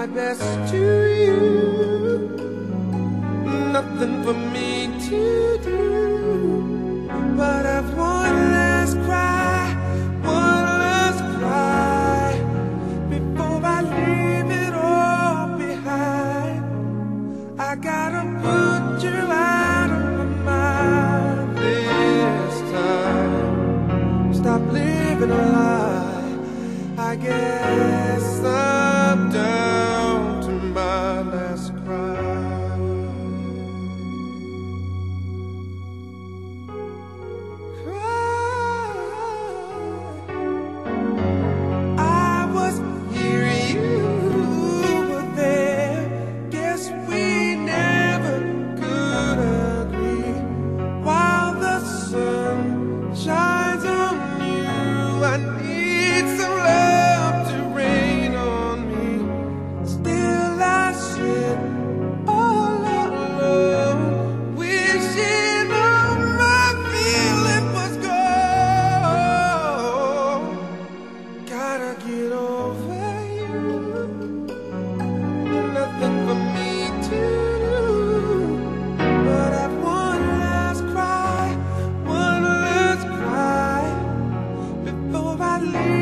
my best to you. Nothing for me to do but have one last cry, one last cry before I leave it all behind. I gotta put you out of my mind this time. Stop living a lie. I guess I'm down to my last cry. Get over you. Nothing for me to do but have one last cry, one last cry before I leave.